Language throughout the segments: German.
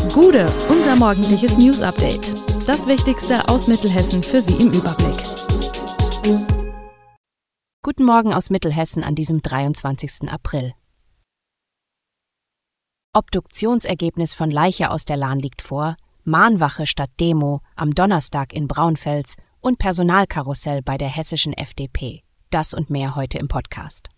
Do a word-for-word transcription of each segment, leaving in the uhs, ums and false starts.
Gude, unser morgendliches News-Update. Das Wichtigste aus Mittelhessen für Sie im Überblick. Guten Morgen aus Mittelhessen an diesem dreiundzwanzigsten April. Obduktionsergebnis von Leiche aus der Lahn liegt vor, Mahnwache statt Demo am Donnerstag in Braunfels und Personalkarussell bei der hessischen F D P. Das und mehr heute im Podcast.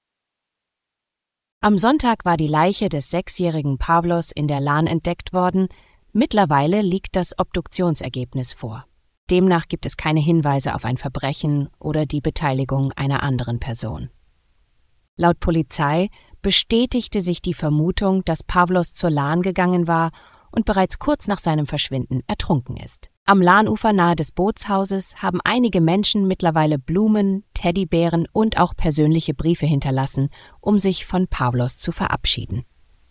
Am Sonntag war die Leiche des sechsjährigen Pavlos in der Lahn entdeckt worden. Mittlerweile liegt das Obduktionsergebnis vor. Demnach gibt es keine Hinweise auf ein Verbrechen oder die Beteiligung einer anderen Person. Laut Polizei bestätigte sich die Vermutung, dass Pavlos zur Lahn gegangen war und bereits kurz nach seinem Verschwinden ertrunken ist. Am Lahnufer nahe des Bootshauses haben einige Menschen mittlerweile Blumen, Teddybären und auch persönliche Briefe hinterlassen, um sich von Pavlos zu verabschieden.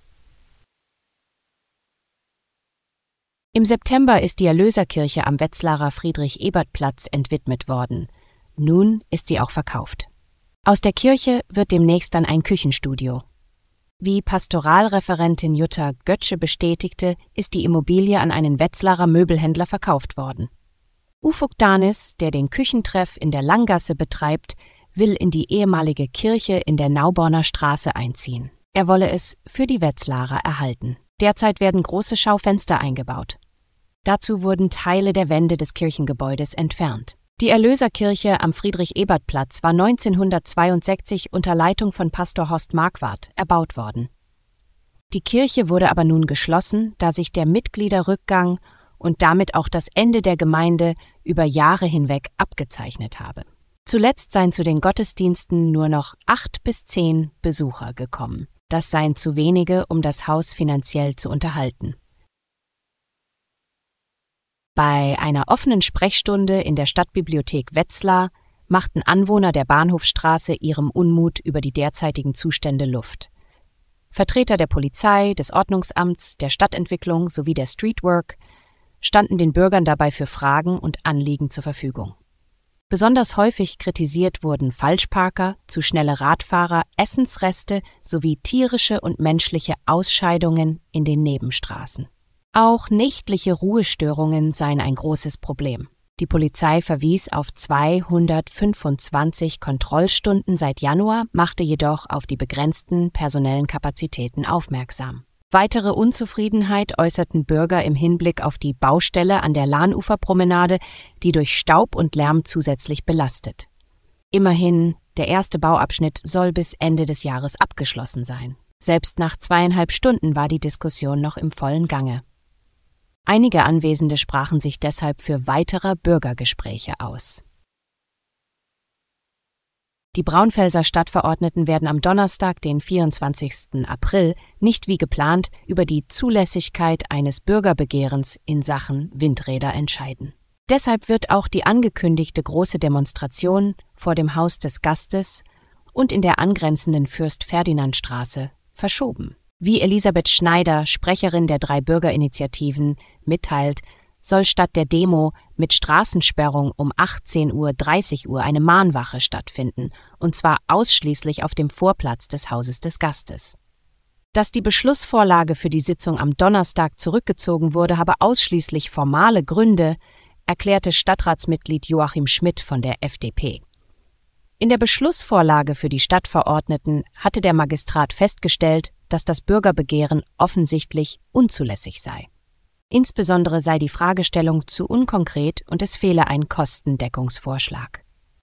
Im September ist die Erlöserkirche am Wetzlarer Friedrich-Ebert-Platz entwidmet worden. Nun ist sie auch verkauft. Aus der Kirche wird demnächst dann ein Küchenstudio. Wie Pastoralreferentin Jutta Götzsche bestätigte, ist die Immobilie an einen Wetzlarer Möbelhändler verkauft worden. Ufuk Danis, der den Küchentreff in der Langgasse betreibt, will in die ehemalige Kirche in der Nauborner Straße einziehen. Er wolle es für die Wetzlarer erhalten. Derzeit werden große Schaufenster eingebaut. Dazu wurden Teile der Wände des Kirchengebäudes entfernt. Die Erlöserkirche am Friedrich-Ebert-Platz war neunzehnhundertzweiundsechzig unter Leitung von Pastor Horst Marquardt erbaut worden. Die Kirche wurde aber nun geschlossen, da sich der Mitgliederrückgang und damit auch das Ende der Gemeinde über Jahre hinweg abgezeichnet habe. Zuletzt seien zu den Gottesdiensten nur noch acht bis zehn Besucher gekommen. Das seien zu wenige, um das Haus finanziell zu unterhalten. Bei einer offenen Sprechstunde in der Stadtbibliothek Wetzlar machten Anwohner der Bahnhofstraße ihrem Unmut über die derzeitigen Zustände Luft. Vertreter der Polizei, des Ordnungsamts, der Stadtentwicklung sowie der Streetwork standen den Bürgern dabei für Fragen und Anliegen zur Verfügung. Besonders häufig kritisiert wurden Falschparker, zu schnelle Radfahrer, Essensreste sowie tierische und menschliche Ausscheidungen in den Nebenstraßen. Auch nächtliche Ruhestörungen seien ein großes Problem. Die Polizei verwies auf zweihundertfünfundzwanzig Kontrollstunden seit Januar, machte jedoch auf die begrenzten personellen Kapazitäten aufmerksam. Weitere Unzufriedenheit äußerten Bürger im Hinblick auf die Baustelle an der Lahnuferpromenade, die durch Staub und Lärm zusätzlich belastet. Immerhin, der erste Bauabschnitt soll bis Ende des Jahres abgeschlossen sein. Selbst nach zweieinhalb Stunden war die Diskussion noch im vollen Gange. Einige Anwesende sprachen sich deshalb für weitere Bürgergespräche aus. Die Braunfelser Stadtverordneten werden am Donnerstag, den vierundzwanzigsten April, nicht wie geplant über die Zulässigkeit eines Bürgerbegehrens in Sachen Windräder entscheiden. Deshalb wird auch die angekündigte große Demonstration vor dem Haus des Gastes und in der angrenzenden Fürst-Ferdinand-Straße verschoben. Wie Elisabeth Schneider, Sprecherin der drei Bürgerinitiativen, mitteilt, soll statt der Demo mit Straßensperrung um achtzehn Uhr dreißig eine Mahnwache stattfinden, und zwar ausschließlich auf dem Vorplatz des Hauses des Gastes. Dass die Beschlussvorlage für die Sitzung am Donnerstag zurückgezogen wurde, habe ausschließlich formale Gründe, erklärte Stadtratsmitglied Joachim Schmidt von der F D P. In der Beschlussvorlage für die Stadtverordneten hatte der Magistrat festgestellt, dass das Bürgerbegehren offensichtlich unzulässig sei. Insbesondere sei die Fragestellung zu unkonkret und es fehle ein Kostendeckungsvorschlag.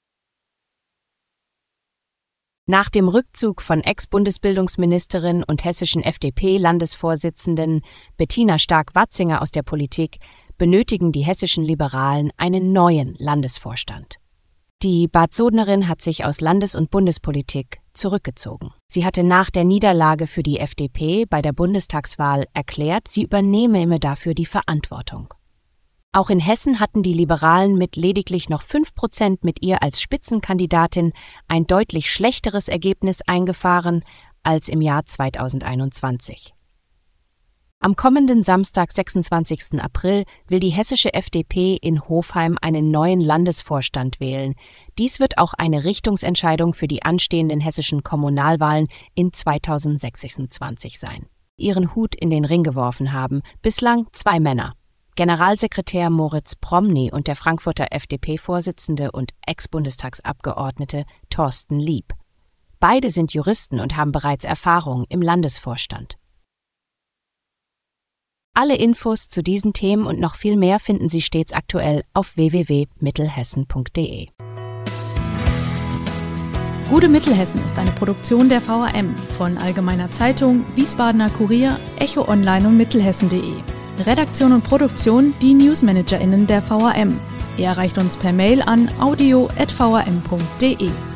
Nach dem Rückzug von Ex-Bundesbildungsministerin und hessischen F D P-Landesvorsitzenden Bettina Stark-Watzinger aus der Politik benötigen die hessischen Liberalen einen neuen Landesvorstand. Die Bad Sodnerin hat sich aus Landes- und Bundespolitik zurückgezogen. Sie hatte nach der Niederlage für die F D P bei der Bundestagswahl erklärt, sie übernehme dafür die Verantwortung. Auch in Hessen hatten die Liberalen mit lediglich noch fünf Prozent mit ihr als Spitzenkandidatin ein deutlich schlechteres Ergebnis eingefahren als im Jahr zweitausendeinundzwanzig. Am kommenden Samstag, sechsundzwanzigsten April, will die hessische F D P in Hofheim einen neuen Landesvorstand wählen. Dies wird auch eine Richtungsentscheidung für die anstehenden hessischen Kommunalwahlen in zweitausendsechsundzwanzig sein. ihren Hut in den Ring geworfen haben, bislang zwei Männer. Generalsekretär Moritz Promny und der Frankfurter F D P-Vorsitzende und Ex-Bundestagsabgeordnete Thorsten Lieb. Beide sind Juristen und haben bereits Erfahrung im Landesvorstand. Alle Infos zu diesen Themen und noch viel mehr finden Sie stets aktuell auf w w w punkt mittelhessen punkt d e. Gute Mittelhessen ist eine Produktion der V A M von Allgemeiner Zeitung, Wiesbadener Kurier, Echo Online und Mittelhessen punkt d e. Redaktion und Produktion die NewsmanagerInnen der V A M. Ihr erreicht uns per Mail an audio at v a m punkt d e.